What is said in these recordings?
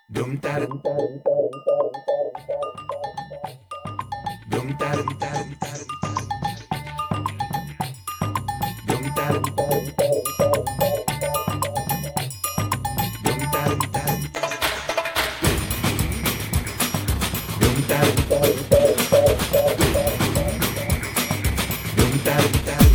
Dum tar dum tar tar tar dum tar dum tar tar dum tar dum tar tar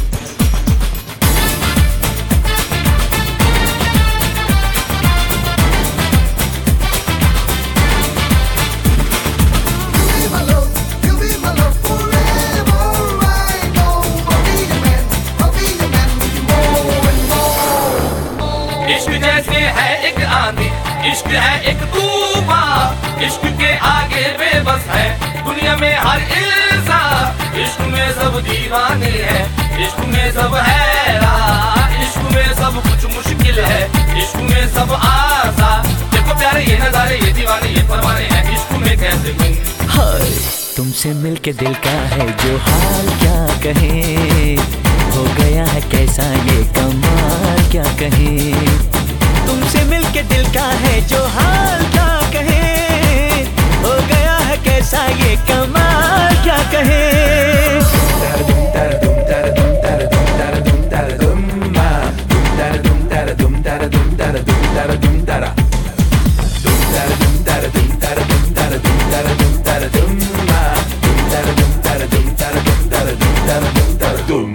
इश्क जैसे है एक आंधी, इश्क है एक तूफान, इश्क के आगे बेबस है दुनिया में हर इंसान। इश्क में सब दीवाने हैं, इश्क में सब हैरान, इश्क में सब कुछ मुश्किल है, इश्क में सब आसान। देखो प्यारे ये नजारे, ये दीवाने, ये परवाने हैं, इश्क में कैसे गुम। हाय तुमसे मिलके दिल का है जो हाल क्या कहें, हो गया है कैसा ये कमाल क्या कहें। तुमसे मिलके दिल का है जो हाल क्या कहें, हो गया है कैसा ये कमाल क्या कहें। dum tar dum tar dum tar dum tar dum tar dum ma dum tar dum tar dum tar dum tar dum tar dum tar dum tar dum tar dum tar dum tar dum tar dum tar dum ma dum tar dum tar dum tar dum tar dum tar dum tar dum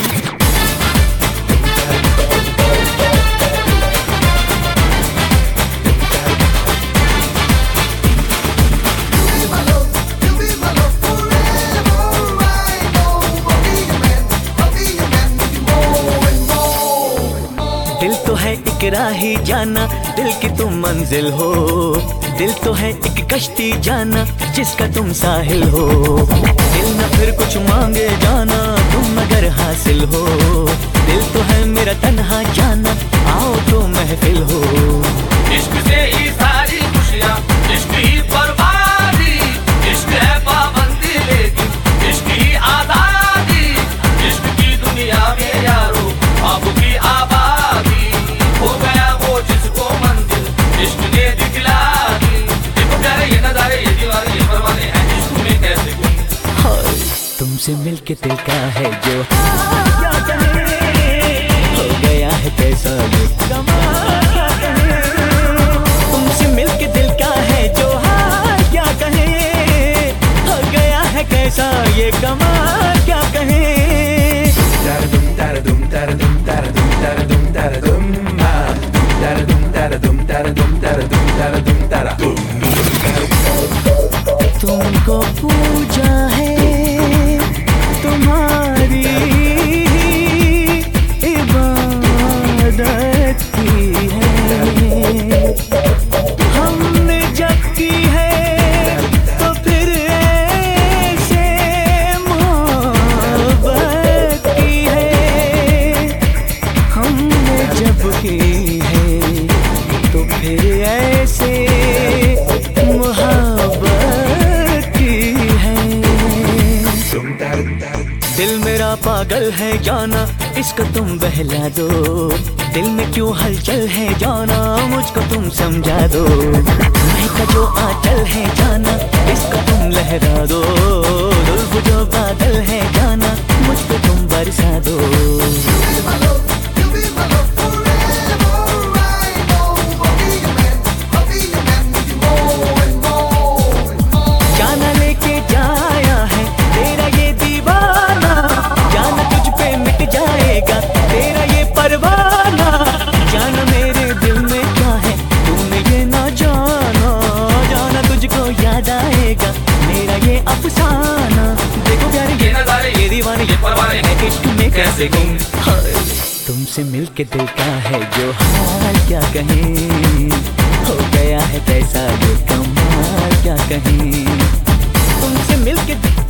दिल तो है एक राही जाना, दिल की तुम मंजिल हो, दिल तो है एक कश्ती जाना जिसका तुम साहिल हो। दिल न फिर कुछ मांगे जाना तुम अगर हासिल हो, दिल तो है मेरा तन्हा जाना आओ तो महफिल हो। इश्क से ही सारी खुशियाँ, इश्क ही बर्बादी, इश्क है पाबंदी लेकिन इश्क ही आजादी। इश्क की दुनिया में यारो अब की आबादी, हो गया वो जिसको मंजिल इश्क ने दिखला दी। देखो प्यारे ये नजारे, ये दीवाने, ये परवाने हैं, इश्क में कैसे गुम। हाय तुमसे मिलके दिल का है जो क्या कहें, हो गया है कैसा ये कमाल क्या कहें। तुमसे मिलके दिल का है जो हाल क्या कहें, हो गया है कैसा ये कमाल क्या कहें। dum tar dum tar dum tar dum tar dum tar dum ma dum tar dum tar dum tar dum tar dum tar dum tar dum तुमको पूजा है तुम्हारी इबादत की है, हमने जब की है तो फिर ऐसे मोहब्बत की है। हमने जब की है तो फिर ऐसे मोहब्बत की है। dum tar दिल मेरा पागल है जाना इसको तुम बहला दो, दिल में क्यों हलचल है जाना मुझको तुम समझा दो। महका जो आंचल है जाना इसको तुम लहरा दो, जुल्फ जो बादल है जाना मुझ पे तुम बरसा दो। जाना लेके जाया है तेरा ये दीवाना, जाना तुझ पे मिट जाएगा तेरा ये परवाना। जाना मेरे दिल में क्या है तूने ये ना जाना, जाना तुझको याद आएगा मेरा ये अफसाना। देखो प्यारे ये नजारे, ये दीवाने, ये परवाने हैं, इश्क में कैसे गुम। हाय तुमसे मिलके दिल का है जो हाल क्या कहें, हो गया है कैसा ये कमाल क्या कहें। तुमसे मिलके